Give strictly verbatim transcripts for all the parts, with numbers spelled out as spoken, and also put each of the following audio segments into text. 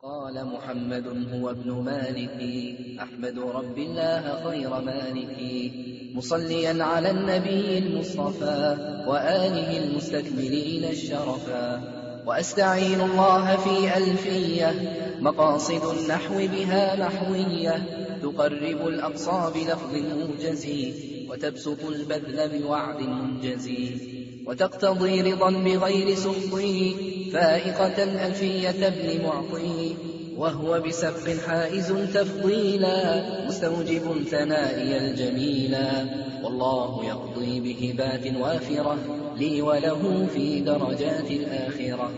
قال محمد هو ابن مالك أحمد رب الله خير مالك مصليا على النبي المصطفى وآله المستكملين الشرفا وأستعين الله في ألفية مقاصد النحو بها نحوية تقرب الأقصى بلفظ موجز وتبسط البذل بوعد منجز وتقتضي رضا بغير سخطه فائقة ألفية ابن معطي وهو بسبق حائز تفضيلا مستوجب ثنائي الجميلا والله يقضي بهبات وافرة لي وله في درجات الآخرة.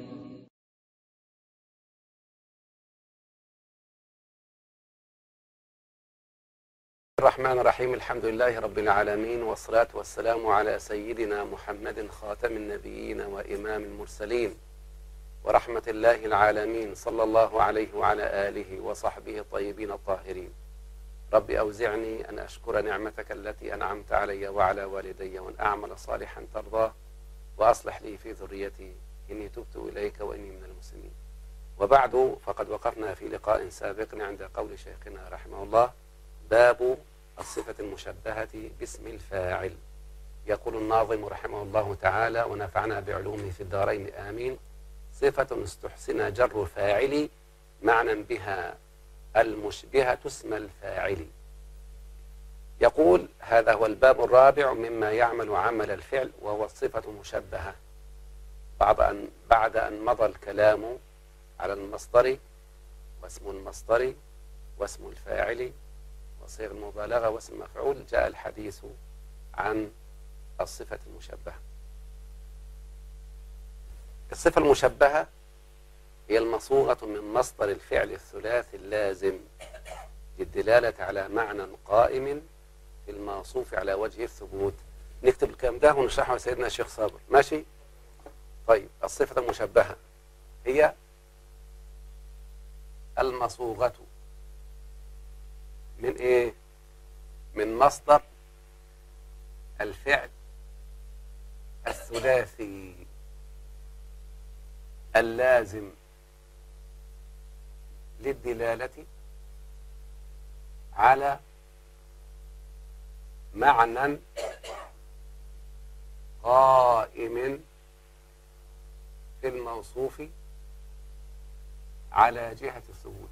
الرحمن الرحيم. الحمد لله رب العالمين، والصلاة والسلام على سيدنا محمد خاتم النبيين وإمام المرسلين ورحمة الله العالمين، صلى الله عليه وعلى آله وصحبه الطيبين الطاهرين. رب أوزعني أن أشكر نعمتك التي أنعمت علي وعلى والدي وأن أعمل صالحا ترضاه وأصلح لي في ذريتي إني تبت إليك وإني من المسلمين. وبعد، فقد وقفنا في لقاء سابق عند قول شيخنا رحمه الله: باب الصفة المشبهة باسم الفاعل. يقول الناظم رحمه الله تعالى ونفعنا بعلومه في الدارين آمين: صفة استحسن جر فاعل معنى بها المشبهة اسم الفاعل. يقول: هذا هو الباب الرابع مما يعمل عمل الفعل، وهو الصفة المشبهة، بعد أن, بعد أن مضى الكلام على المصدر واسم المصدر واسم الفاعل وصيغ المبالغة واسم المفعول، جاء الحديث عن الصفة المشبهة. الصفة المشبهة هي المصوغة من مصدر الفعل الثلاثي اللازم للدلالة على معنى قائم في الموصوف على وجه الثبوت. نكتب الكلام ده ونشرحه يا سيدنا الشيخ صابر، ماشي؟ طيب، الصفة المشبهة هي المصوغة من ايه؟ من مصدر الفعل الثلاثي اللازم للدلالة على معنى قائم في الموصوف على جهة الثبوت.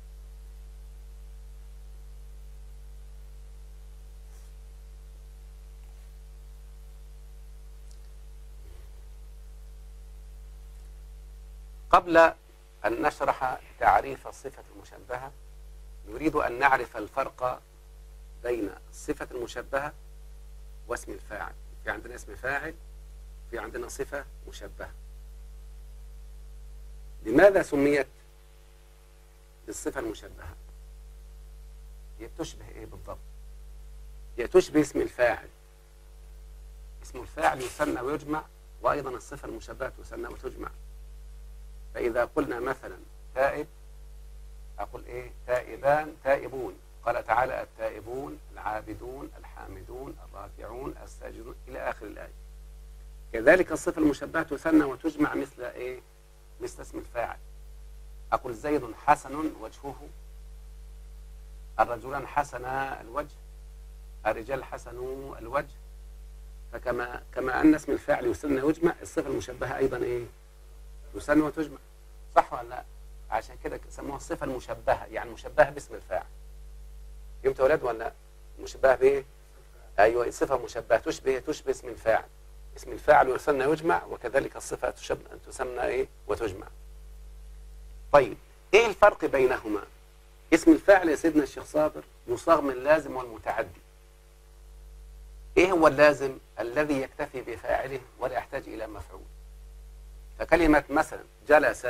قبل أن نشرح تعريف الصفة المشبهة، نريد أن نعرف الفرق بين الصفة المشبهة واسم الفاعل. في عندنا اسم فاعل، في عندنا صفة مشبهة. لماذا سميت بالصفة المشبهة؟ هي تشبه إيه بالضبط؟ هي تشبه اسم الفاعل. اسم الفاعل يثنى ويجمع، وأيضا الصفة المشبهة تثنى وتجمع. فإذا قلنا مثلا تائب، أقول إيه؟ تائبان تائبون. قال تعالى: التائبون العابدون الحامدون الراكعون الساجدون، إلى آخر الآية. كذلك الصفة المشبهة تثنى وتجمع مثل إيه؟ مثل اسم الفاعل. أقول زيد حسن وجهه، الرجلان حسنا الوجه، الرجال حسنوا الوجه. فكما كما أن اسم الفاعل يثنى ويجمع، الصفة المشبهة أيضا إيه؟ يثنى وتجمع. صح ولا لا؟ عشان كده سموها الصفة المشبهة، يعني مشبهة باسم الفاعل. فهمت يا ولاد ولا لا؟ مشبهة بايه؟ ايوه، صفة مشبهة تشبه تشبه اسم الفاعل. اسم الفاعل يثنى ويجمع، وكذلك الصفة تشبه تسمى ايه؟ وتجمع. طيب، ايه الفرق بينهما؟ اسم الفاعل يا سيدنا الشيخ صابر يصاغ من اللازم والمتعدي. ايه هو اللازم؟ الذي يكتفي بفاعله ولا يحتاج الى مفعول. فكلمة مثلا جلس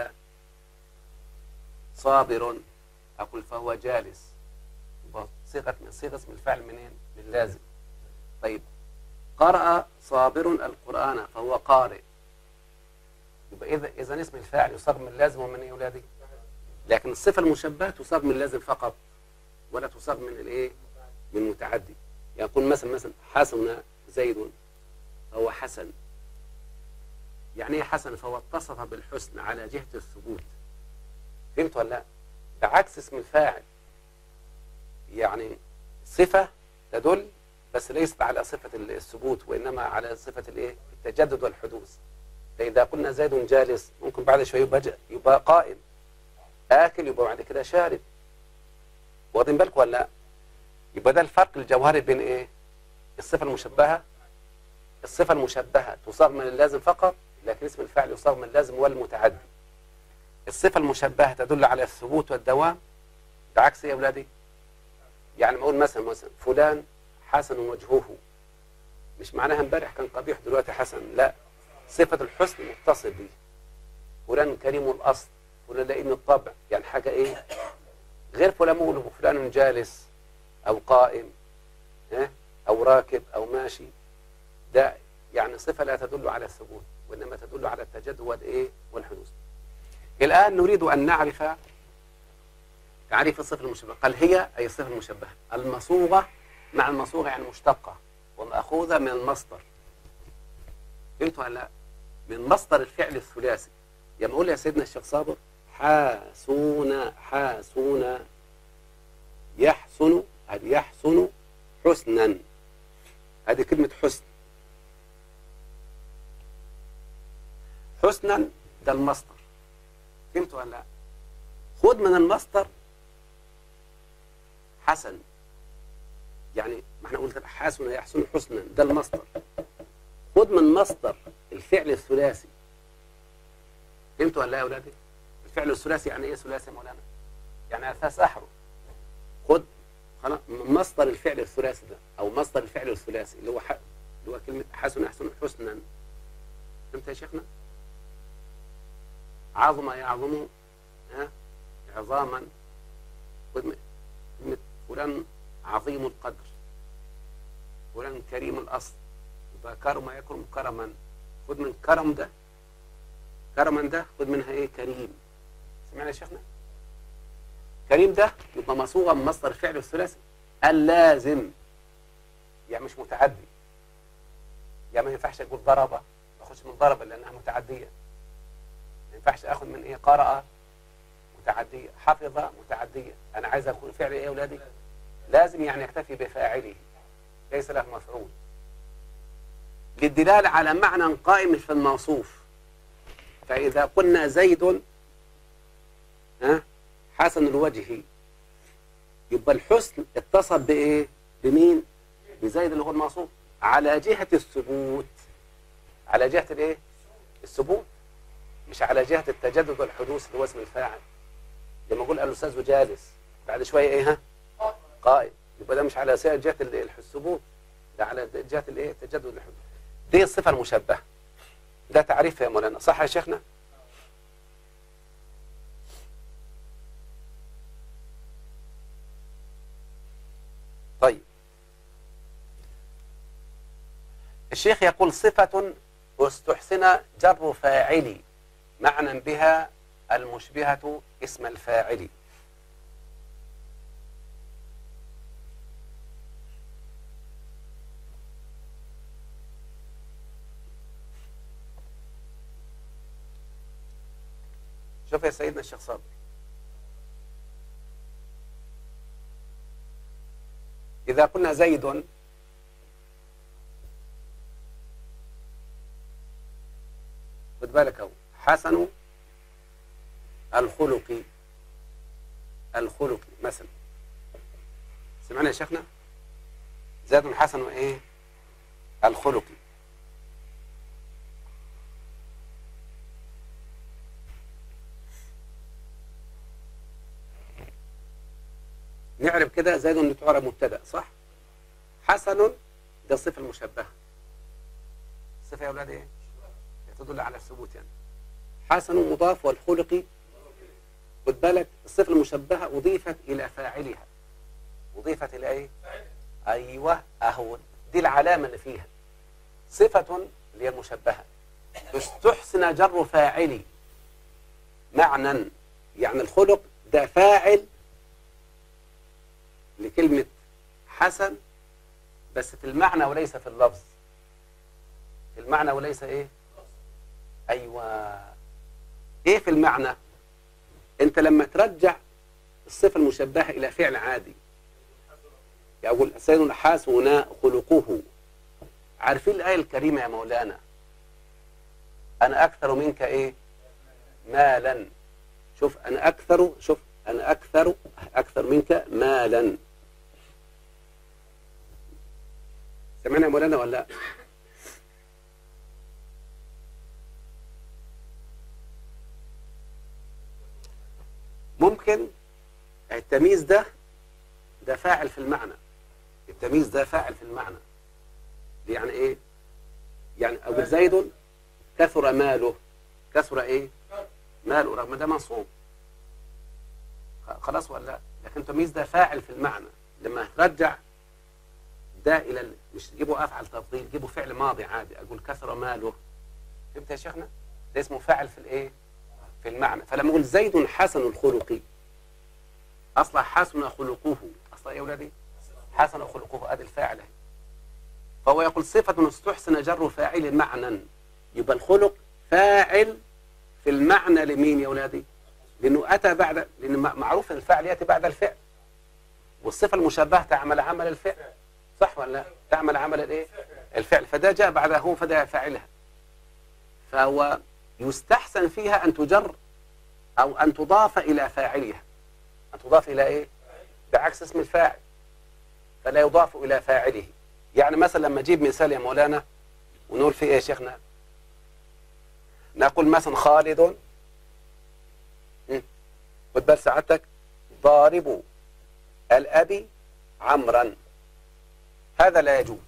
صابر، أقول فهو جالس، صيغة من صيغة اسم الفاعل منين؟ من لازم. طيب، قرأ صابر القرآن فهو قارئ، يبقى إذا إذا اسم الفاعل يصاغ من لازم ومن إيه يا أولادي؟ لكن الصفة المشبهة تصاغ من لازم فقط، ولا تصاغ من الإيه؟ من متعدي. يعني يقول مثلا مثلا حسن زيد فهو حسن. يعني ايه حسن؟ فهو اتصف بالحسن على جهة الثبوت. فهمت فهمت ولا لا؟ بعكس اسم الفاعل، يعني صفة تدل بس ليست على صفة الثبوت وإنما على صفة الايه؟ التجدد والحدوث. فإذا قلنا زيد جالس ممكن بعد شوية يبقى, يبقى قائم، آكل يبقى بعد كده شارب. واخدين بالكم ولا لا؟ يبقى ده الفرق الجوهري بين ايه؟ الصفة المشبهة. الصفة المشبهة تصاغ من اللازم فقط، لكن اسم الفاعل يصاغ من اللازم والمتعدي. الصفة المشبهة تدل على الثبوت والدوام، بعكس يا أولادي. يعني ما أقول مثلا مثلا فلان حسن وجهه، مش معناها امبارح كان قبيح دلوقتي حسن، لا، صفة الحسن متصل به. فلان كريم الأصل، فلان لئيم الطبع، يعني حاجة إيه غير فلان مقوله فلان جالس أو قائم أو راكب أو ماشي، ده يعني صفة لا تدل على الثبوت وإنما تدل على التجدد والإيه والحدوث. الآن نريد أن نعرف تعريف الصفة المشبهة. قال هي أي الصفة المشبهة المصوغة، مع المصوغة يعني مشتقة ومأخوذة من المصدر. فهمتوا ولا لا؟ من مصدر الفعل الثلاثي. لما أقول يا سيدنا الشيخ صابر حاسون حاسون يحسن، هذه يحسن حسنا، هذه كلمة حسن. حسنا ده المصدر. فهمتوا ولا لا؟ خذ من المصدر حسن، يعني ما احنا قلنا حسن يحسن حسنا، ده المصدر. خذ من مصدر الفعل الثلاثي. فهمتوا ولا لا يا اولادي؟ الفعل الثلاثي يعني ايه ثلاثي يا مولانا؟ يعني ثلاث احرف. خذ خلاص من مصدر الفعل الثلاثي ده، او مصدر الفعل الثلاثي اللي هو ح... اللي هو كلمه حسن يحسن حسنا. فهمت يا شيخنا؟ عظم يعظم ها عظاما. خذ كلمه فلان عظيم القدر، فلان كريم الاصل، يبقى كرم يكرم كرما. خذ من كرم ده، كرما ده خذ منها ايه؟ كريم. سمعنا يا شيخنا؟ كريم ده يبقى مصوغه من مصدر الفعل الثلاثي اللازم، يعني مش متعدي. يعني ما ينفعش اقول ضرب، ما اخدش من ضرب لانها متعديه. ما ينفعش اخذ من ايه؟ قرأ متعديه، حفظ متعديه. انا عايز اقول فعل ايه يا اولادي؟ لازم يعني يكتفي بفاعله ليس له مفعول، للدلاله على معنى قائم في الموصوف. فاذا قلنا زيد ها حسن الوجه، يبقى الحسن اتصل بايه؟ بمين؟ بزيد اللي هو الموصوف، على جهه الثبوت. على جهه الايه؟ الثبوت، مش على جهه التجدد والحدوث اللي هو اسم الفاعل. لما اقول الاستاذ جالس بعد شويه ايه؟ ها قائم، يبقى ده مش على جهه الثبوت، ده على جهه الايه؟ التجدد والحدوث. دي الصفه المشبهه. ده تعريف يا مولانا، صح يا شيخنا؟ طيب الشيخ يقول صفة استحسن جر فاعلي معنى بها المشبهة اسم الفاعل. شوف يا سيدنا الشيخ صابر، إذا قلنا زيد خد بالك اهو حسن الخلق، الخلق مثلا. سمعنا يا شيخنا؟ زيد حسن وايه؟ الخلق. نعرف كده زيد اللي تعرب مبتدا صح؟ حسن ده الصفه المشبهه. الصفه يا اولاد ايه؟ تدل على الثبوت يعني. حسن مضاف والخلق، خد بالك الصفه المشبهه اضيفت الى فاعلها. اضيفت الى ايه؟ ايوه اهو دي العلامه اللي فيها. صفه اللي هي المشبهه تستحسن جر فاعلي معنى، يعني الخلق ده فاعل لكلمة حسن بس في المعنى وليس في اللفظ. في المعنى وليس ايه؟ ايوه ايه في المعنى؟ انت لما ترجع الصفة المشبهة الى فعل عادي، يقول سيد حسن خلقه. عارفين الآية الكريمة يا مولانا؟ أنا أكثر منك إيه؟ مالا. شوف أنا أكثر، شوف أنا أكثر أكثر منك مالا. سمعنا يا مولانا ولا لا؟ ممكن التمييز ده ده فاعل في المعنى. التمييز ده فاعل في المعنى. يعني ايه؟ يعني ابو زيد كثر ماله. كثر ايه؟ ماله، رغم ده منصوب. خلاص ولا لا؟ لكن التمييز ده فاعل في المعنى. لما ترجع ده الى ال... مش تجيبه افعل تفضيل، جيبه فعل ماضي عادي. اقول كثر ماله. فهمت يا شيخنا؟ ده اسمه فاعل في الايه؟ في المعنى. فلما اقول زيد حسن الخلق، اصلا حسن خلقه. اصلا ايه يا ولادي؟ حسن خلقه. ادي الفاعل اهي. فهو يقول صفة استحسن جر فاعل معنى. يبقى الخلق فاعل في المعنى لمين يا ولادي؟ لانه اتى بعد، لان معروف ان الفاعل ياتي بعد الفعل، والصفة المشبهة تعمل عمل الفعل. صح ولا لا؟ تعمل عمل الايه؟ الفعل. فده جاء بعده فده فاعلها. فهو يستحسن فيها ان تجر او ان تضاف الى فاعلها. ان تضاف الى ايه؟ بعكس اسم الفاعل، فلا يضاف الى فاعله. يعني مثلا لما اجيب مثال يا مولانا ونقول فيه ايه يا شيخنا؟ نقول مثلا خالد، خد بال سعادتك، ضارب الأبي عمرا. هذا لا يجوز.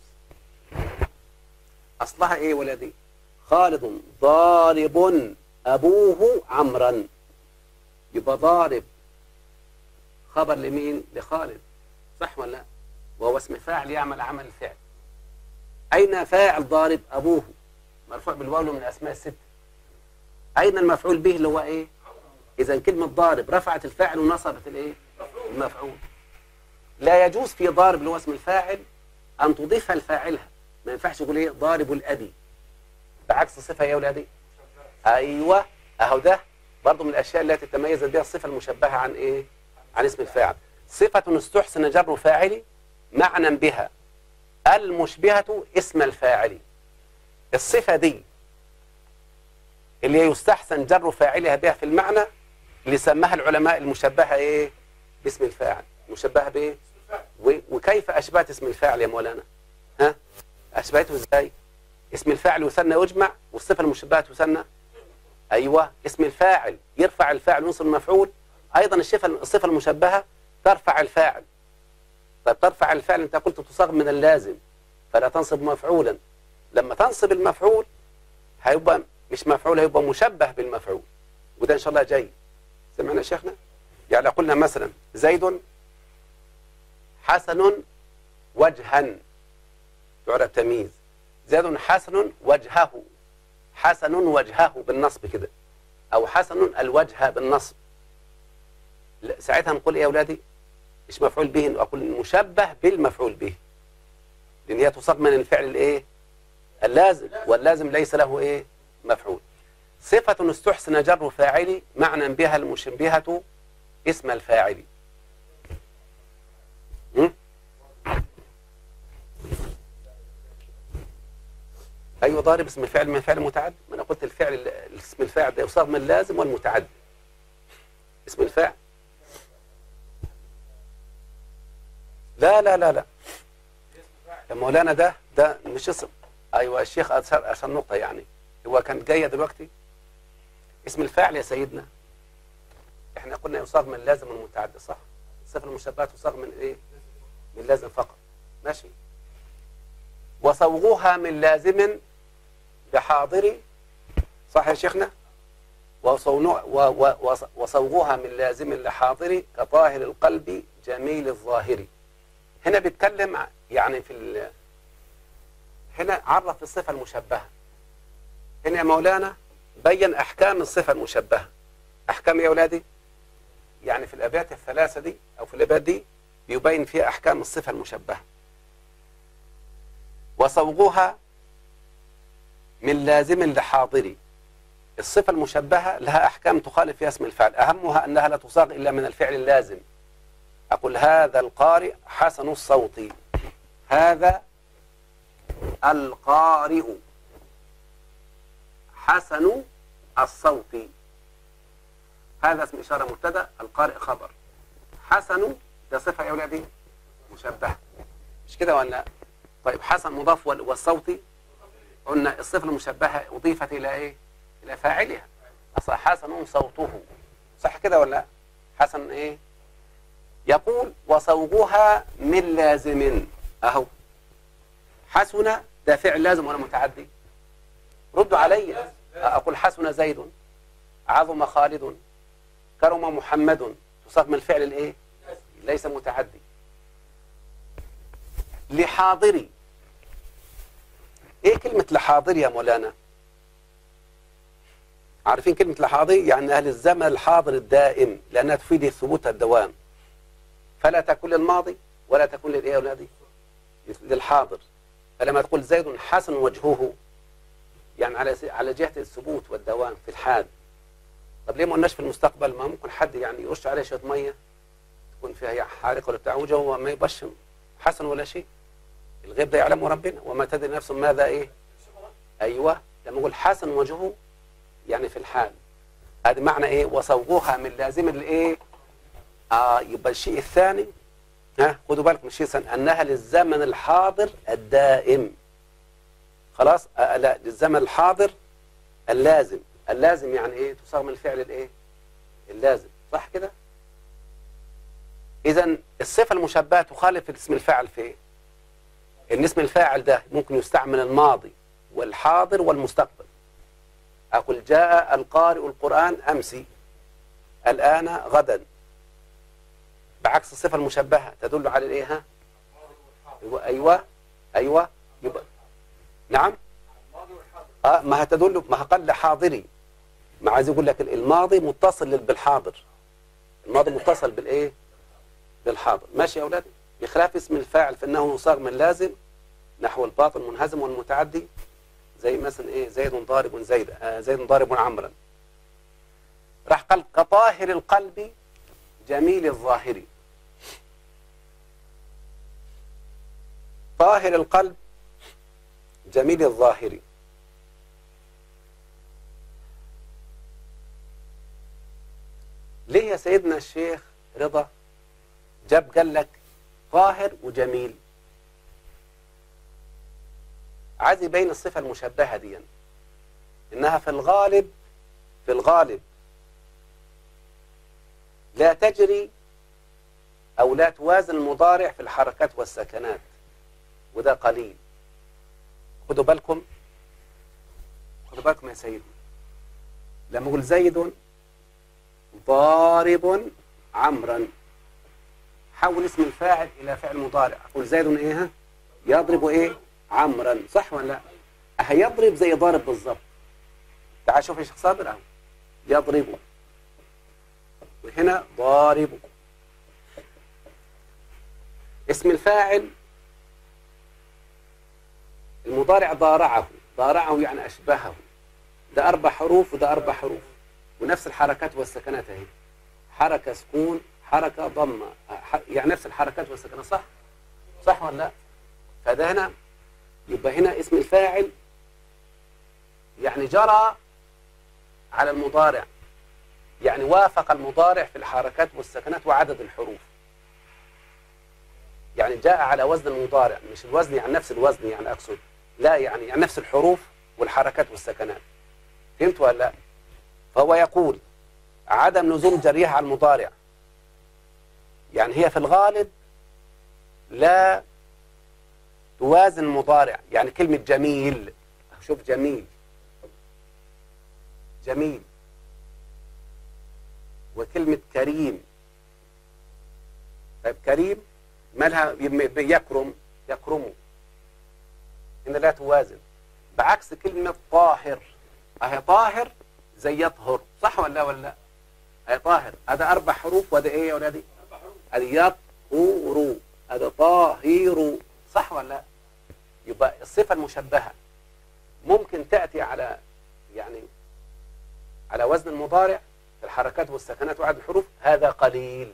أصلها إيه ولدي؟ خالد ضارب أبوه عمرا. يبقى ضارب خبر لمين؟ لخالد. صح ولا لا؟ وهو اسم فاعل يعمل عمل الفعل. أين فاعل ضارب أبوه؟ مرفوع بالواو من الأسماء الست. أين المفعول به اللي هو إيه؟ إذا كلمة ضارب رفعت الفاعل ونصبت الإيه؟ المفعول. لا يجوز في ضارب اللي هو اسم الفاعل أن تضيفها لفاعلها. ما ينفعش تقول إيه؟ ضارب الأبي. بعكس الصفة يا أولادي. أيوه، أهو ده برضه من الأشياء التي تتميز بها الصفة المشبهة عن إيه؟ عن اسم الفاعل. صفة استحسن جر فاعل معنى بها المشبهة اسم الفاعل. الصفة دي اللي يستحسن جر فاعلها بها في المعنى اللي سماها العلماء المشبهة ايه؟ باسم الفاعل. مشبهة بايه؟ وكيف اشبهت اسم الفاعل يا مولانا؟ ها؟ اشبهته ازاي؟ اسم الفاعل يثنى ويجمع، والصفة المشبهة تثنى. ايوه، اسم الفاعل يرفع الفاعل وينصب المفعول. ايضا الصفة المشبهة ترفع الفاعل. طيب ترفع الفعل، انت قلت تصاغ من اللازم فلا تنصب مفعولا. لما تنصب المفعول هيبقى مش مفعول، هيبقى مشبه بالمفعول، وده ان شاء الله جاي. سمعنا يا شيخنا؟ يعني قلنا مثلا زيد حسن وجها، تعرف تمييز. زيد حسن وجهه. حسن وجهه بالنصب كده، او حسن الوجه بالنصب. ساعتها نقول ايه يا اولادي؟ مش مفعول به، اقول مشبه بالمفعول به، لان هي تصاغ من الفعل الايه؟ اللازم، واللازم ليس له ايه؟ مفعول. صفة استحسن جر فاعل معنى بها المشبهة اسم الفاعل. م? ايوه، ضارب اسم الفعل من فعل متعد. ما انا قلت الفعل اسم الفاعل ده يصاغ من اللازم والمتعد. اسم الفاعل لا لا لا لا يا مولانا، ده ده مش اسم. ايوه الشيخ اثر عشان نقطه، يعني هو كان جايه دلوقتي. اسم الفاعل يا سيدنا احنا قلنا يصاغ من اللازم والمتعد، صح؟ الصفه المشبهه تصاغ من ايه؟ من اللازم فقط. ماشي. وصوغها من لازم بحاضر، صح يا شيخنا؟ وصوغها من لازم لحاضر كطاهر القلب جميل الظاهر. هنا بيتكلم يعني في ال... هنا عرف الصفة المشبهة. هنا يا مولانا بين أحكام الصفة المشبهة. أحكام يا أولادي؟ يعني في الأبيات الثلاثة دي أو في الأبيات دي يبين فيها أحكام الصفة المشبهة. وصوغها من لازم لحاضر. الصفة المشبهة لها أحكام تخالف فيها اسم الفعل، أهمها أنها لا تصاغ إلا من الفعل اللازم. أقول هذا القارئ حسن الصوت، هذا القارئ حسن الصوت، هذا اسم إشارة مبتدأ، القارئ خبر، حسن ده صفة يا أولادي مشبهة، مش كده ولا؟ طيب حسن مضاف والصوت قلنا الصفة المشبهة أضيفت إلى إيه؟ إلى فاعلها، أصلا حسن صوته، صح كده ولا؟ حسن إيه؟ يقول وصوغها من لازم، أهو حسن ده فعل لازم ولا متعدي؟ ردوا علي. أقول حسن زيد، عظم خالد، كرم محمد، تصاغ من الفعل الإيه؟ ليس متعدي. لحاضري، إيه كلمة لحاضري يا مولانا؟ عارفين كلمة لحاضري؟ يعني أهل الزمن الحاضر الدائم، لأنها تفيد الثبوت الدوام، فلا تكون للماضي ولا تكون للإيه يا أولادي؟ للحاضر. فلما تقول زيد حسن وجهه يعني على على جهة الثبوت والدوام في الحال. طب ليه ما قلناش في المستقبل؟ ما ممكن حد يعني يرش عليه شوية مية تكون فيها حارقة ولا بتاع وجهه ما يبش حسن ولا شيء، الغيب ده يعلمه ربنا، وما تدري نفس ماذا إيه. أيوة، لما يقول حسن وجهه يعني في الحال، هذا معنى إيه؟ وصوغها من لازم الإيه؟ آه يبقى الشيء الثاني، ها خدوا بالكم الشيء الثاني أنها للزمن الحاضر الدائم. خلاص؟ آه لا، للزمن الحاضر اللازم، اللازم يعني إيه؟ تصاغ من الفعل الإيه؟ اللازم، صح كده؟ إذن الصفة المشبهة تخالف اسم الفاعل في إيه؟ إن اسم الفاعل ده ممكن يستعمل الماضي والحاضر والمستقبل. أقول جاء القارئ القرآن أمس، الآن، غدا، بعكس الصفة المشبهة تدل على الإيه؟ ها؟ أيوة أيوة يبقى نعم آه ما هتدل، ما هقل حاضري، ما عايز يقول لك الماضي متصل بالحاضر، الماضي متصل بالإيه؟ بالحاضر. ماشي يا أولادي؟ بخلاف اسم الفاعل فإنه يصاغ من لازم نحو الباطن المنهزم والمتعدي، زي مثلا إيه؟ زيد ضارب زيد، آه زيد ضارب عمرا. راح قال كطاهر القلب جميل الظاهر. طاهر القلب جميل الظاهر، ليه يا سيدنا الشيخ رضا جاب قال لك طاهر وجميل؟ عايز يبين الصفة المشبهة دي إنها في الغالب في الغالب لا تجري أو لا توازن المضارع في الحركات والسكنات، وده قليل. خدوا بالكم خدوا بالكم يا سيدي، لما أقول زيد ضارب عمرا، حول اسم الفاعل إلى فعل مضارع، أقول زيد إيه؟ يضرب إيه؟ عمرا، صح ولا لا؟ هيضرب زي ضارب بالظبط. تعال شوف يا شيخ صابر أهو، يضرب، وهنا ضارب. اسم الفاعل المضارع ضارعه، ضارعه يعني أشبهه، ده أربع حروف وده أربع حروف، ونفس الحركات والسكنات اهي، حركة سكون، حركة ضمة، يعني نفس الحركات والسكنات، صح؟ صح ولا لا؟ فده هنا يبقى هنا اسم الفاعل يعني جرى على المضارع، يعني وافق المضارع في الحركات والسكنات وعدد الحروف، يعني جاء على وزن المضارع، مش الوزن يعني نفس الوزن يعني أقصد، لا يعني, يعني نفس الحروف والحركات والسكنات. فهمت ولا لا؟ فهو يقول عدم لزوم جريها على المضارع، يعني هي في الغالب لا توازن المضارع. يعني كلمة جميل، شوف جميل جميل، وكلمة كريم، طيب كريم مالها؟ يكرم، يكرمه، هنا لا توازن. بعكس كلمة طاهر، اهي طاهر زي يطهر، صح ولا ولا؟ اهي طاهر، هذا أربع حروف، وهذا إيه يا ولادي؟ هذا يطهر، هذا طاهر، صح ولا؟ يبقى الصفة المشبهة ممكن تأتي على يعني على وزن المضارع في الحركات والسكنات وعدد الحروف هذا قليل.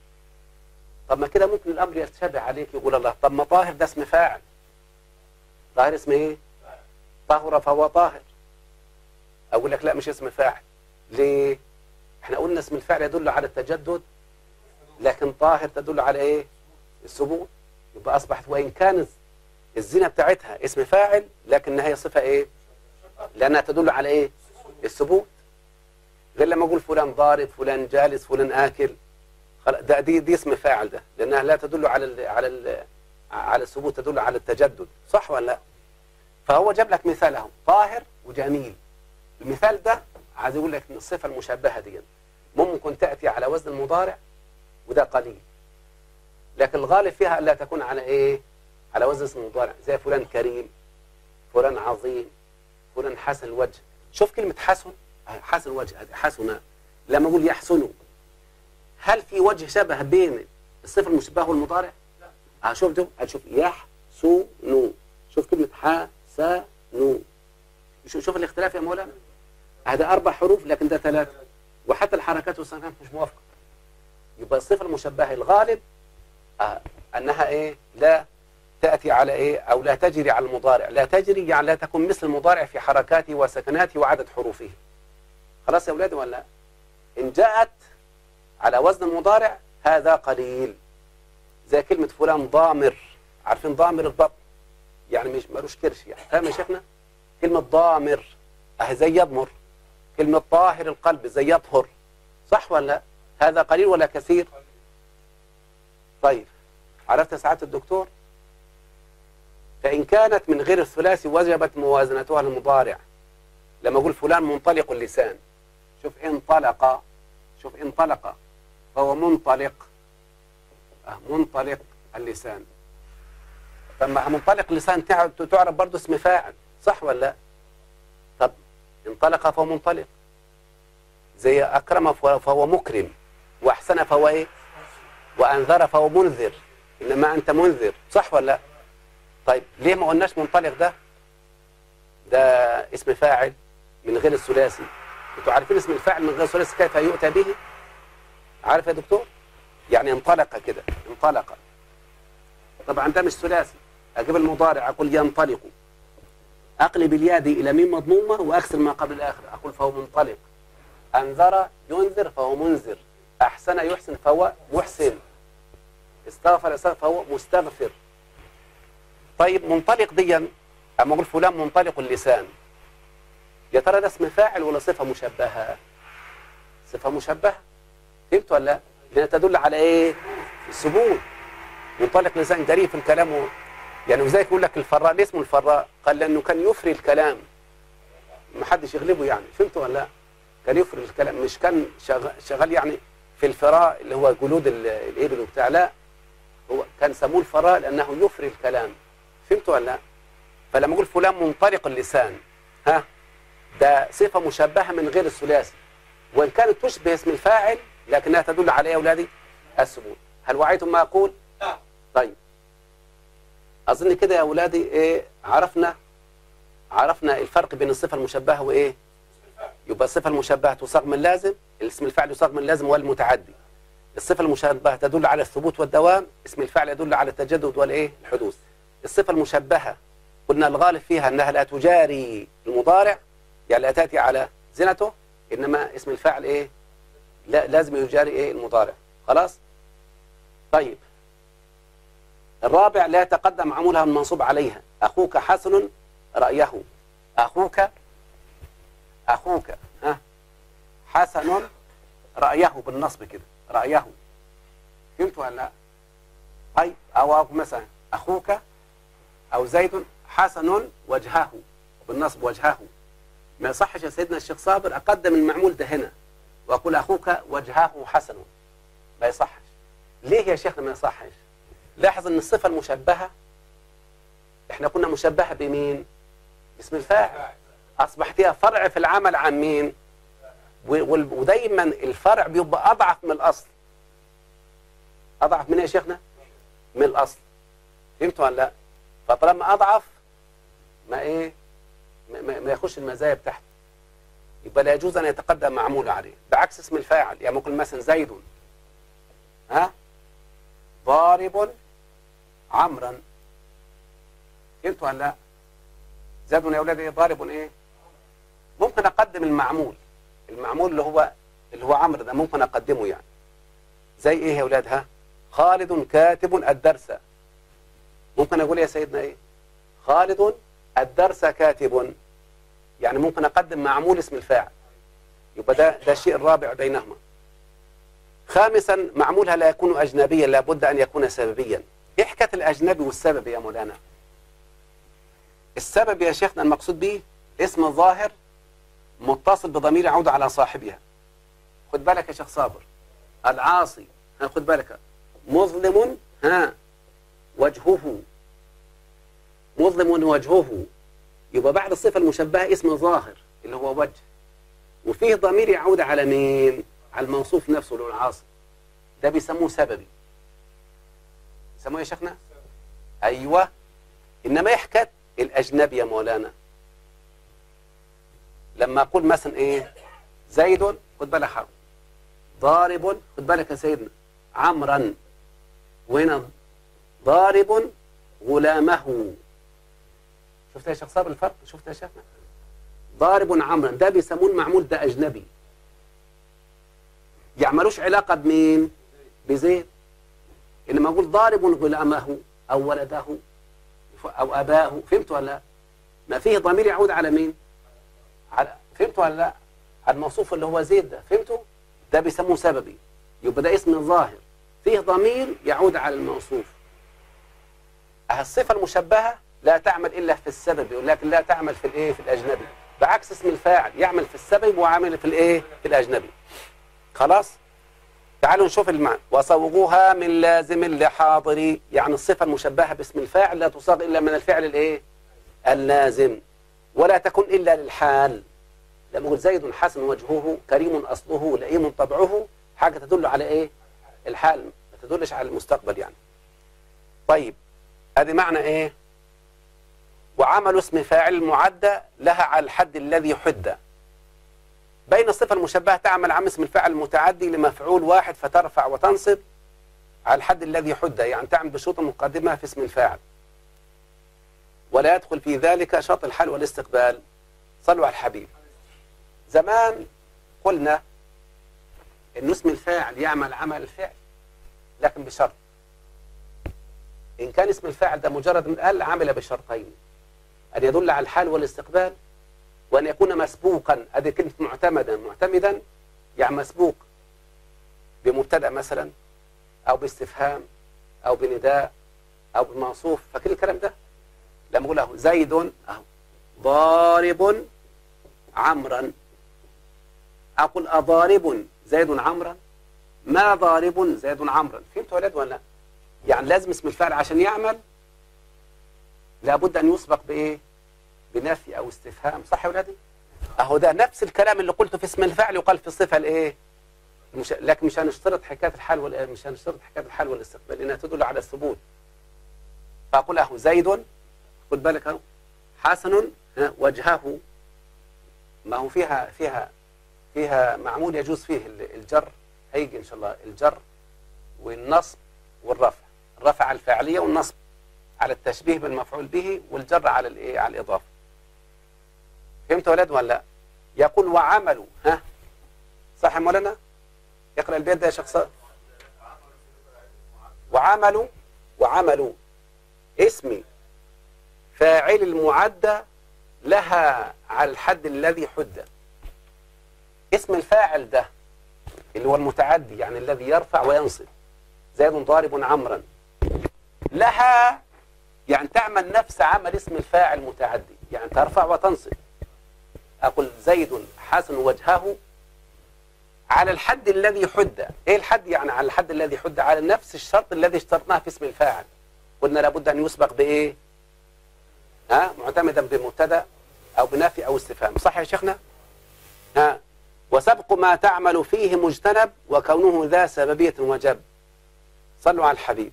طب ما كده ممكن الأمر يتشابه عليك، يقول الله طب ما طاهر ده اسم فاعل. طاهر اسم ايه؟ طهر فهو طاهر. أقول لك لا مش اسم فاعل. ليه؟ احنا قلنا اسم الفاعل يدل على التجدد، لكن طاهر تدل على ايه؟ الثبوت. يبقى أصبحت وإن كانت الزينة بتاعتها اسم فاعل لكنها هي صفة ايه؟ لأنها تدل على ايه؟ الثبوت. غير لما أقول فلان ضارب، فلان جالس، فلان آكل، ده دي دي اسم فاعل ده، لأنها لا تدل على ال على ال على الثبوت، تدل على التجدد. صح ولا لا؟ فهو جاب لك مثالهم طاهر وجميل. المثال ده عايز يقول لك ان الصفة المشبهة دي ممكن تأتي على وزن المضارع وده قليل، لكن الغالب فيها ألا تكون على ايه؟ على وزن اسم المضارع، زي فلان كريم، فلان عظيم، فلان حسن الوجه. شوف كلمة حسن، حسن الوجه، حسن لما اقول يحسن، هل في وجه شبه بين الصفة المشبهة والمضارع؟ لا. شوف ده، هتشوف يحسن، شوف كلمة حسن، شوف الاختلاف يا مولانا. هذا أربع حروف لكن ده ثلاثة، وحتى الحركات والسكنات مش موافقة. يبقى الصفة المشبهة الغالب آه أنها إيه؟ لا تأتي على إيه؟ أو لا تجري على المضارع. لا تجري يعني لا تكون مثل المضارع في حركاته وسكناته وعدد حروفه. خلاص يا أولادي ولا لا؟ إن جاءت على وزن المضارع هذا قليل، زي كلمة فلان ضامر. عارفين ضامر البطن؟ يعني مش مالوش كرش يعني، فاهم يا شيخنا؟ كلمة ضامر أهي زي يضمر. كلمة طاهر القلب زي يطهر. صح ولا لا؟ هذا قليل ولا كثير؟ طيب عرفت سعادة الدكتور؟ فإن كانت من غير الثلاثي وجبت موازنتها للمضارع. لما أقول فلان منطلق اللسان، شوف انطلق، شوف انطلق فهو منطلق، أه منطلق اللسان. فما منطلق اللسان تعرف برضه اسم فاعل. صح ولا لا؟ طب انطلق فهو منطلق، زي أكرم فهو مكرم، وأحسن فهو إيه؟ وأنذر فهو منذر، إنما أنت منذر. صح ولا لا؟ طيب ليه ما قلناش منطلق ده؟ ده اسم فاعل من غير الثلاثي. انتوا عارفين اسم الفاعل من غير الثلاثي كيف يؤتى به؟ عارف يا دكتور؟ يعني انطلق كده، انطلق. طبعا ده مش ثلاثي. أجيب المضارع أقول ينطلق، أقلب اليد إلى ميم مضمومة وأكسر ما قبل الآخر، أقول فهو منطلق. أنذر ينذر فهو منذر. أحسن يحسن فهو محسن. استغفر يستغفر فهو مستغفر. طيب منطلق ديا أما أقول فلان منطلق اللسان، يا ترى ده اسم فاعل ولا صفة مشبهة؟ صفة مشبهة. فهمت ولا لا؟ لأنها تدل على إيه؟ الثبوت. منطلق لسان جريء في الكلام و... يعني وذلك يقول لك الفراء، ليه اسمه الفراء؟ قال لأنه كان يفري الكلام، ما حدش يغلبه يعني. فهمت ولا لا؟ كان يفري الكلام، مش كان شغال, شغال يعني في الفراء اللي هو جلود الإبل وبتاع، لا، هو كان سموه الفراء لأنه يفري الكلام. فهمت ولا لا؟ فلما أقول فلان منطلق اللسان، ها، ده صفة مشبهة من غير الثلاثي، وإن كانت تشبه اسم الفاعل لكنها تدل على إيه يا أولادي؟ الثبوت. هل وعيتم ما أقول؟ لا. طيب أظن كده يا أولادي إيه عرفنا عرفنا الفرق بين الصفة المشبهة وإيه؟ يبقى الصفة المشبهة تصاغ من لازم، الاسم الفاعل يصاغ من لازم والمتعدي. الصفة المشبهة تدل على الثبوت والدوام، اسم الفاعل يدل على التجدد والإيه؟ الحدوث. الصفة المشبهة قلنا الغالب فيها أنها لا تجاري المضارع، يعني لا تأتي على زنته، إنما اسم الفاعل إيه؟ لا لازم يجاري إيه؟ المضارع. خلاص؟ طيب الرابع لا يتقدم عمولها المنصوب عليها. أخوك حسن رأيه، أخوك أخوك ها حسن رأيه بالنصب كده، رأيه. فهمت ولا لا؟ طيب أو مثلا أخوك أو زيد حسن وجهه بالنصب وجهه. ما يصحش يا سيدنا الشيخ صابر أقدم المعمول ده هنا وأقول أخوك وجهه حسن، ما يصحش. ليه يا شيخنا ما يصحش؟ لاحظ أن الصفة المشبهة إحنا كنا مشبهة بمين؟ باسم الفاعل. أصبحت هي فرع في العمل عن مين؟ ودايما الفرع بيبقى أضعف من الأصل. أضعف من إيه يا شيخنا؟ من الأصل. فهمت ولا لا؟ فطالما أضعف ما إيه؟ ما, ما يخش المزايا بتاعته. يبقى لا يجوز أن يتقدم معمول عليه، بعكس اسم الفاعل. يعني ممكن مثلا زيد ها ضارب عمرا، فهمتوا ولا لا؟ زيد يا أولاد إيه؟ ضارب إيه؟ ممكن أقدم المعمول، المعمول اللي هو اللي هو عمرو ده ممكن أقدمه يعني. زي إيه يا أولاد؟ ها خالد كاتب الدرس، ممكن أقول يا سيدنا إيه؟ خالد الدرس كاتب، يعني ممكن أقدم معمول اسم الفاعل. يبقى ده ده الشيء الرابع بينهما. خامسا معمولها لا يكون أجنبيا، لابد أن يكون سببيا. إيه حكاية الأجنبي والسبب يا مولانا؟ السبب يا شيخنا المقصود به اسم ظاهر متصل بضمير يعود على صاحبها. خد بالك يا شيخ صابر، العاصي، خد بالك، مظلم ها وجهه، مظلم وجهه، يبقى بعد الصفة المشبهة اسم ظاهر اللي هو وجه، وفيه ضمير يعود على مين؟ على الموصوف نفسه اللي هو العاصي. ده بيسموه سببي. بيسموه يا شيخنا؟ أيوة. إنما يحكت الأجنبي يا مولانا، لما أقول مثلا إيه؟ زيد، خد بالك حرف، ضارب، خد بالك يا سيدنا، عمرا، وهنا ضارب غلامه. شفت يا شيخ صابر الفرق؟ شفت يا شيخنا؟ ضارب عمرا ده بيسموه المعمول، ده أجنبي، يعملوش علاقة بمين؟ بزيد. إنما أقول ضارب غلامه أو ولده أو أباه، فهمتوا ولا لا؟ ما فيه ضمير يعود على مين؟ على، فهمتوا ولا لا؟ على الموصوف اللي هو زيد ده، فهمتوا؟ ده بيسموه سببي. يبقى ده اسم ظاهر فيه ضمير يعود على الموصوف. الصفة المشبهة لا تعمل إلا في السبب، لكن لا تعمل في الإيه؟ في الأجنبي. بعكس اسم الفاعل يعمل في السبب وعامل في الإيه؟ في الأجنبي. خلاص؟ تعالوا نشوف المعنى. وصوغوها من لازم لحاضري، يعني الصفة المشبهة باسم الفاعل لا تصاغ إلا من الفعل الإيه؟ اللازم، ولا تكن إلا للحال. لما يقول زيد حسن وجهه، كريم أصله، لئيم طبعه، حاجة تدل على إيه؟ الحال، ما تدلش على المستقبل يعني. طيب هذه معنى إيه؟ وعمل اسم فاعل معدة لها على الحد الذي حد. بين الصفة المشبهة تعمل عم اسم الفاعل المتعدي لمفعول واحد فترفع وتنصب على الحد الذي حد، يعني تعمل بشروط مقدمة في اسم الفاعل، ولا يدخل في ذلك شرط الحال والاستقبال. صلوا على الحبيب. زمان قلنا إن اسم الفاعل يعمل عمل الفعل لكن بشرط، إن كان اسم الفاعل ده مجرد من قال عمل بشرطين: أن يدل على الحال والاستقبال، وأن يكون مسبوقا. هذه كلمة معتمدا، معتمدا يعني مسبوق بمبتدأ مثلا، أو باستفهام، أو بنداء، أو بموصوف. فكل الكلام ده لما أقول له زيد أهو ضارب عمرا، أقول أضارب زيد عمرا؟ ما ضارب زيد عمرا. فهمتوا يا ولاد ولا لا؟ يعني لازم اسم الفاعل عشان يعمل لابد أن يسبق بإيه؟ بنفي أو استفهام. صح يا ولادي؟ أهو ده نفس الكلام اللي قلته في اسم الفاعل يقال في الصفة الإيه؟ مش... لكن مش هنشترط حكاية الحال وال... مش هنشترط حكاية الحال والاستقبال لأنها تدل على الثبوت. فأقول أهو زيد، خد بالك أهو، حسن وجهه، ما هو فيها فيها فيها معمول يجوز فيه الجر، هيجي إن شاء الله الجر والنصب والرفع. الرفع على الفاعلية والنصب على التشبيه بالمفعول به، والجر على الايه؟ على الإضافة. فهمتوا يا ولاد ولا لا؟ يقول وعملوا، ها صح يا مولانا؟ يقرأ البيت ده يا شخص. وعملوا، وعملوا اسم فاعل المعدة لها على الحد الذي حد. اسم الفاعل ده اللي هو المتعدي يعني الذي يرفع وينصب، زيد ضارب عمرا، لها يعني تعمل نفس عمل اسم الفاعل المتعدي، يعني ترفع وتنصب. أقول زيد حسن وجهه على الحد الذي حد. إيه الحد؟ يعني على الحد الذي حد، على نفس الشرط الذي اشترطناه في اسم الفاعل. قلنا لابد أن يسبق بإيه؟ ها؟ معتمدا بمبتدأ أو بنفي أو استفهام. صح يا شيخنا؟ ها؟ وسبق ما تعمل فيه مجتنب، وكونه ذا سببية وجب. صلوا على الحبيب.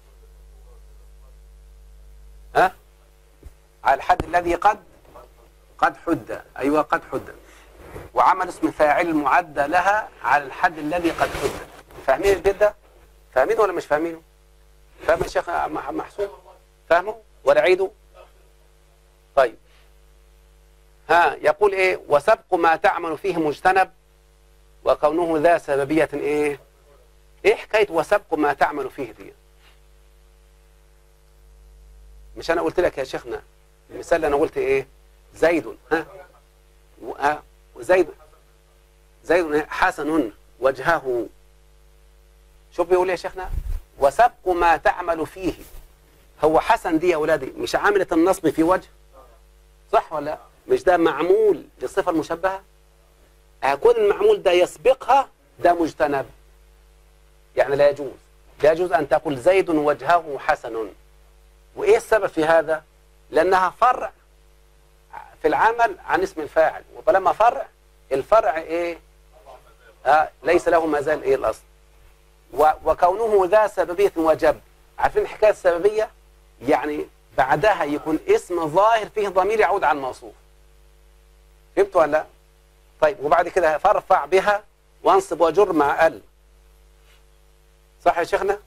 ها؟ على الحد الذي قد قد حد، أيوة قد حد، وعمل اسم فاعل معد لها على الحد الذي قد حد. فاهمين البيت ده؟ فاهمينه ولا مش فاهمينه؟ فاهم يا شيخ محسوب؟ فاهمه ولا عيده؟ طيب ها يقول ايه؟ وسبق ما تعمل فيه مجتنب وكونه ذا سببية ايه؟ ايه حكاية وسبق ما تعمل فيه دي؟ مش انا قلت لك يا شيخنا المثال اللي انا قلت ايه؟ زيد، ها ها زيد زيد حسن وجهه. شوف بيقول يا شيخنا وسبق ما تعمل فيه. هو حسن دي يا ولادي مش عاملة النصب في وجه، صح ولا لا؟ مش ده معمول للصفة المشبهة؟ هيكون المعمول ده يسبقها ده مجتنب، يعني لا يجوز. لا يجوز أن تقول زيد وجهه حسن. وإيه السبب في هذا؟ لأنها فرع في العمل عن اسم الفاعل، وطالما فرع الفرع إيه؟ آه ليس له ما زال إيه الأصل. وكونه ذا سببية وجب. عارفين الحكاية السببية؟ يعني بعدها يكون اسم ظاهر فيه ضمير يعود عن موصوف. فهمت ولا لا؟ طيب وبعد كده فارفع بها وانصب وجر مع ال. صح يا شيخنا؟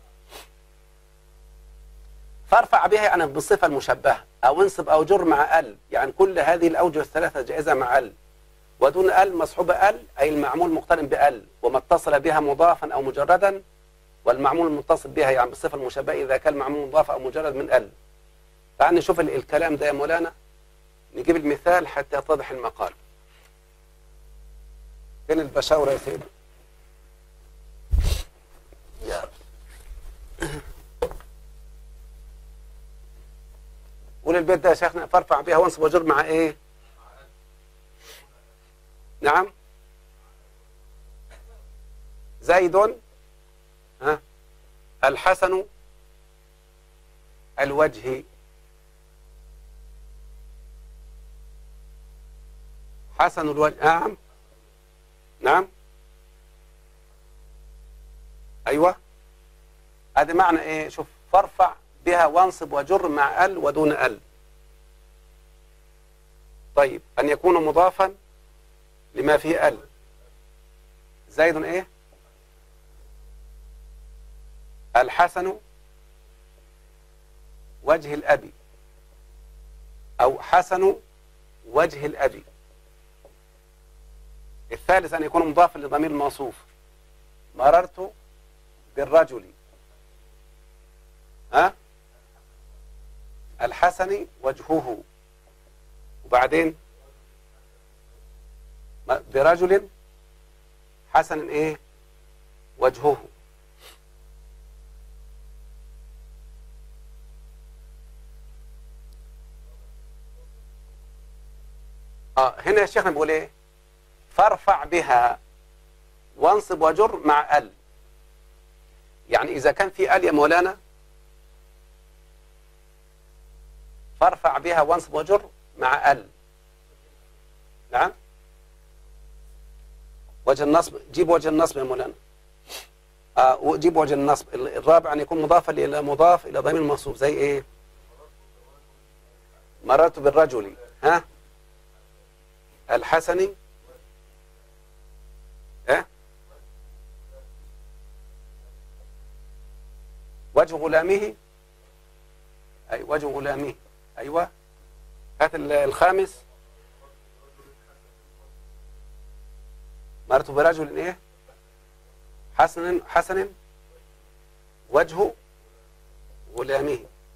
فارفع بها يعني بالصفة المشبهة، أو انصب أو جر مع ال، يعني كل هذه الأوجه الثلاثة جائزة مع ال. ودون ال مصحوبة ال أي المعمول مقترن بال، وما اتصل بها مضافا أو مجردا، والمعمول المتصل بها يعني بالصفة المشبهة إذا كان معمول مضاف أو مجرد من ال. تعال نشوف الكلام ده يا مولانا، نجيب المثال حتى يتضح المقال. فين البشاورة يا سيدي؟ يا قول البيت ده يا شيخنا. فارفع بها وانصب وجر مع ايه؟ نعم زيد ها الحسن الوجه. حسن الوجه. نعم نعم ايوه. ادي معنى ايه؟ شوف فارفع بها وانصب وجر مع ال ودون ال. طيب ان يكون مضافا لما فيه ال. زيد ايه؟ الحسن وجه الأبي، أو حسن وجه الأبي. الثالث أن يكون مضافا لضمير الموصوف. مررت بالرجل ها الحسن وجهه، وبعدين برجل حسن ايه وجهه. اه هنا يا شيخنا بيقول ايه؟ فارفع بها وانصب وجر مع ال. يعني اذا كان في ال يا مولانا فارفع بها وانصب وجر مع ال. نعم وجه النصب. جيب وجه النصب يا مولانا. آه وجيب وجه النصب. الرابع ان يكون مضافا الى مضاف الى ضمير منصوب. زي ايه؟ مررت بالرجل ها الحسن ها وجه غلامه. اي وجه غلامه. ايوه هات الخامس. مررت برجل ايه حسن حسن وجه غلامه.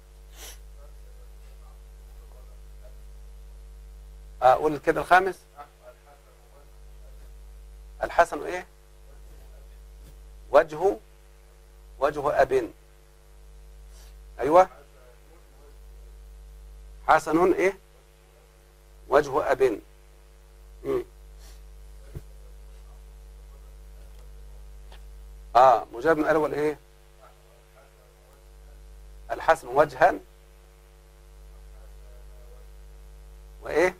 اقول كده الخامس الحسن ايه وجه وجه اب. ايوه حسن ايه وجه اب. امم اه مجرد من الاول ايه الحسن وجها وايه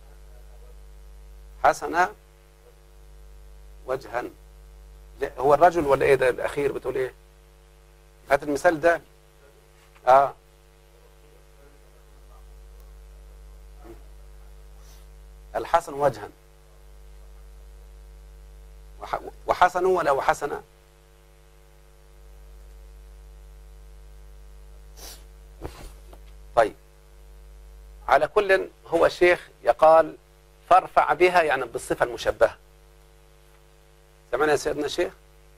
حسن وجها. لا هو الرجل ولا ايه ده الاخير بتقول ايه؟ هات المثال ده. اه الحسن وجها، وحسن ولا وحسن؟ طيب، على كل هو الشيخ يقال فارفع بها يعني بالصفة المشبهة. سمعنا يا سيدنا الشيخ؟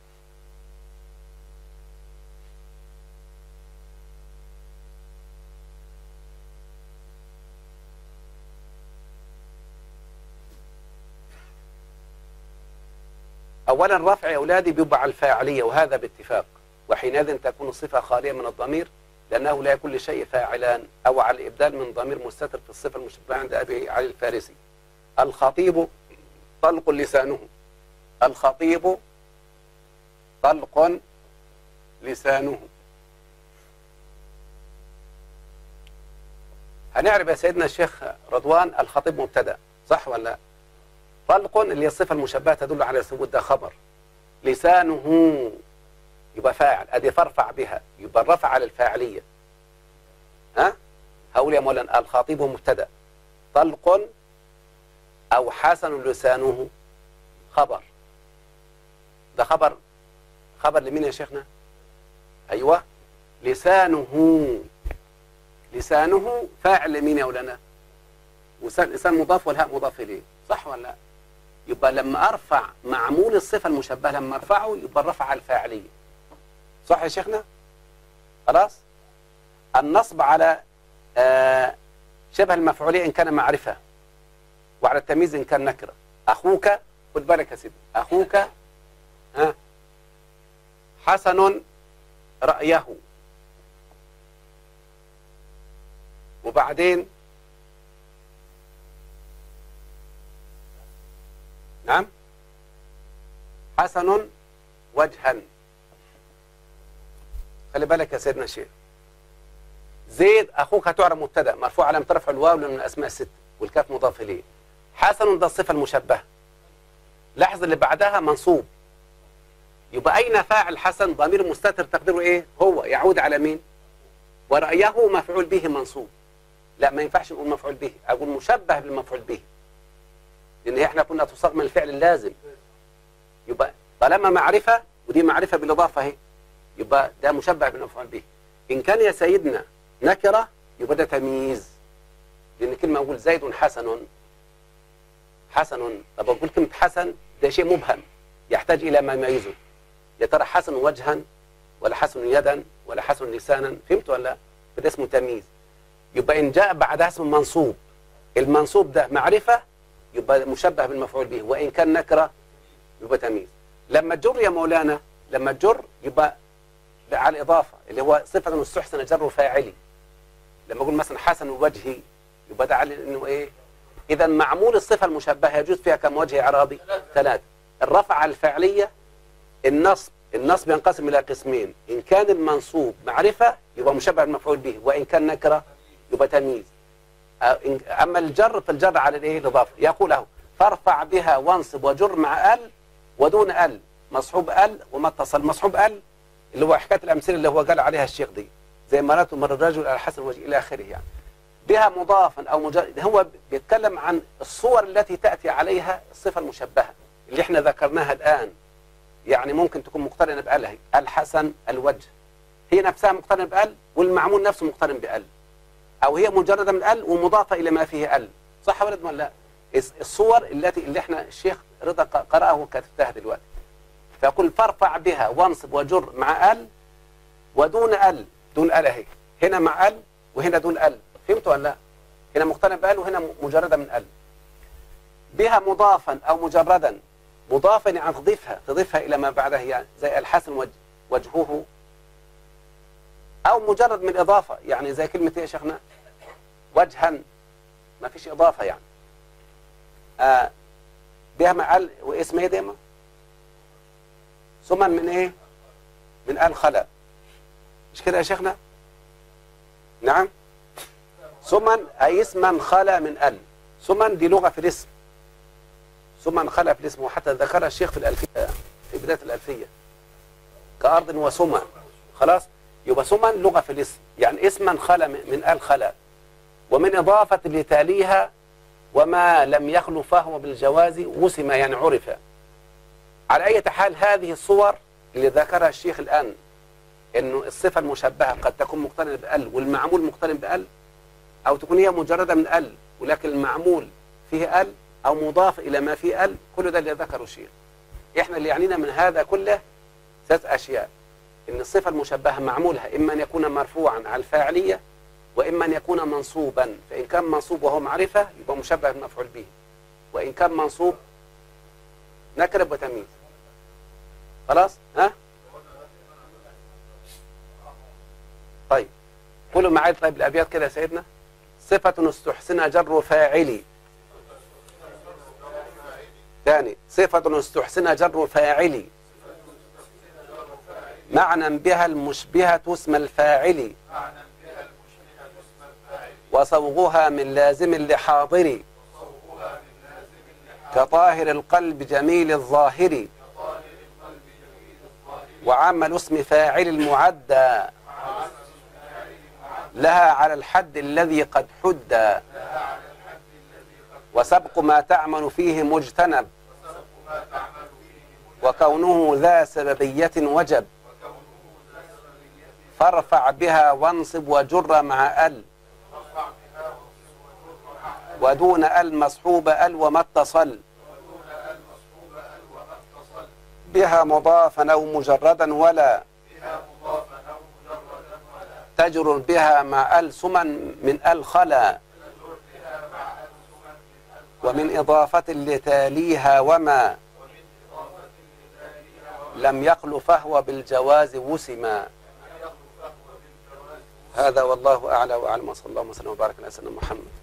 أولا رفع يا أولادي بيبقى على الفاعلية، وهذا باتفاق، وحينئذ تكون الصفة خالية من الضمير، لأنه لا يكون لشيء فاعلان، أو على الإبدال من ضمير مستتر في الصفة المشبهة عند أبي علي الفارسي. الخطيب طلق لسانه، الخطيب طلق لسانه. هنعرف يا سيدنا الشيخ رضوان الخطيب مبتدأ، صح ولا لا؟ طلق اللي هي الصفة المشبهة تدل على الثبوت، ده خبر. لسانه يبقى فاعل، ادي فارفع بها، يبقى الرفع على الفاعلية. ها؟ هقول يا مولانا الخطيب مبتدأ، طلق أو حسن لسانه خبر. ده خبر، خبر لمين يا شيخنا؟ أيوة، لسانه. لسانه فاعل لمين يا مولانا؟ لسان مضاف والهاء مضاف إليه، صح ولا لا؟ يبقى لما أرفع معمول الصفة المشبهة، لما أرفعه يبقى الرفع على الفاعلية، صح يا شيخنا؟ خلاص؟ النصب على آه شبه المفعولية إن كان معرفة، وعلى التمييز إن كان نكرة. أخوك، خد بالك يا سيدي، أخوك ها حسن رأيه، وبعدين نعم حسن وجها. خلي بالك يا سيدنا الشيخ، زيد أخوك هتعرف مبتدأ مرفوع علامة رفع الواو من الأسماء الست، والكاف مضاف إليه. حسن ده الصفة المشبهة، لاحظ اللي بعدها منصوب، يبقى أين فاعل حسن؟ ضمير مستتر تقديره إيه؟ هو، يعود على مين؟ ورأيه مفعول به منصوب. لا، ما ينفعش نقول مفعول به، أقول مشبه بالمفعول به، لأن إحنا كنا تصاغ من الفعل اللازم. يبقى طالما معرفة، ودي معرفة بالإضافة أهي، يبقى ده مشبه بالمفعول به. إن كان يا سيدنا نكرة يبقى ده تمييز، لأن كلمة أقول زيد حسن، حسن، طب أقول كلمة حسن ده شيء مبهم يحتاج إلى ما يميزه، يا ترى حسن وجها ولا حسن يدا ولا حسن لسانا، فهمت ولا لا؟ فده اسمه تمييز. يبقى إن جاء بعدها اسم منصوب، المنصوب ده معرفة يبقى مشبه بالمفعول به، وإن كان نكرة يبقى تمييز. لما تجر يا مولانا، لما تجر يبقى على الإضافة اللي هو صفة مستحسن جر فاعلي. لما أقول مثلا حسن وجهي يبقى ده على إنه إيه؟ إذا معمول الصفة المشبهة يجوز فيها كم وجه إعرابي؟ ثلاثة. الرفع على الفعلية، النصب، النصب ينقسم إلى قسمين، إن كان المنصوب معرفة يبقى مشبه بالمفعول به، وإن كان نكرة يبقى تمييز. أما الجر فالجر على الإيه؟ الإضافة. يقول له فارفع بها وانصب وجر مع ال ودون ال، مصحوب ال وما اتصل. مصحوب ال اللي هو حكاية الأمثلة اللي هو قال عليها الشيخ دي، زي مرات مر الرجل على حسن وجه إلى آخره يعني. بها مضافا أو مجرد، هو بيتكلم عن الصور التي تأتي عليها الصفة المشبهة اللي احنا ذكرناها الآن. يعني ممكن تكون مقترنة بأل، الحسن الوجه، هي نفسها مقترنة بأل، والمعمول نفسه مقترن بأل، أو هي مجردة من أل ومضافة إلى ما فيه أل، صح ولا ولا لا؟ الصور التي اللي احنا الشيخ رضا قرأه وكتبتها دلوقتي. فيقول فارفع بها وانصب وجر مع ال ودون ال، دون ال اهي، هنا مع ال وهنا دون ال، فهمت ولا لا؟ هنا مقترن بال وهنا مجردة من ال. بها مضافا أو مجردا، مضافا يعني تضيفها تضيفها إلى ما بعدها، يعني زي الحسن وجه وجهه، أو مجرد من إضافة، يعني زي كلمة إيه يا شيخنا؟ وجها، ما فيش إضافة يعني. آه بها مع ال واسم إيه دايما؟ ثم من إيه؟ من ال خلا، مش كده يا شيخنا؟ نعم. ثم أي اسما خلا من ال، ثم دي لغة في الاسم، ثم خلا في الاسم، وحتى ذكرها الشيخ في الألفية في بداية الألفية كأرض وسمى. خلاص، يبقى ثم لغة في الاسم، يعني اسما خلا من ال خلا، ومن إضافة اللي تاليها وما لم يخلو فهو بالجواز وسم، يعني عرف. على أي حال هذه الصور اللي ذكرها الشيخ الآن، إنه الصفة المشبهة قد تكون مقترنة بأل والمعمول مقترن بأل، أو تكون هي مجردة من أل ولكن المعمول فيه أل، أو مضاف إلى ما فيه أل، كل ده اللي ذكره الشيخ. إحنا اللي يعنينا من هذا كله ثلاث أشياء: إن الصفة المشبهة معمولها إما أن يكون مرفوعا على الفاعلية، وإما أن يكون منصوبا، فإن كان منصوب وهو معرفة يبقى مشبه مفعول به، وإن كان منصوب نكرة وتمييز. خلاص؟ ها؟ طيب قولوا معايا طيب الأبيات كده يا سيدنا. صفة استحسن جر فاعلي. ثاني: صفة استحسن جر فاعلي معنى بها المشبهة اسم الفاعل، وصوغها من لازم لحاضر، كطاهر القلب جميل الظاهر، وعمل اسم فاعل المعدى لها على الحد الذي قد حد، وسبق ما تعمل فيه مجتنب، وكونه ذا سببية وجب، فارفع بها وانصب وجر مع ال، ودون ال مصحوب ال وما اتصل، بها مضافا أو مجردا ولا تجر بها مع ال سما من ال خلا، ومن إضافة لتاليها وما لم يخل فهو بالجواز وسما. هذا والله أعلى وأعلم، وصلى الله وسلم وبارك على سيدنا محمد.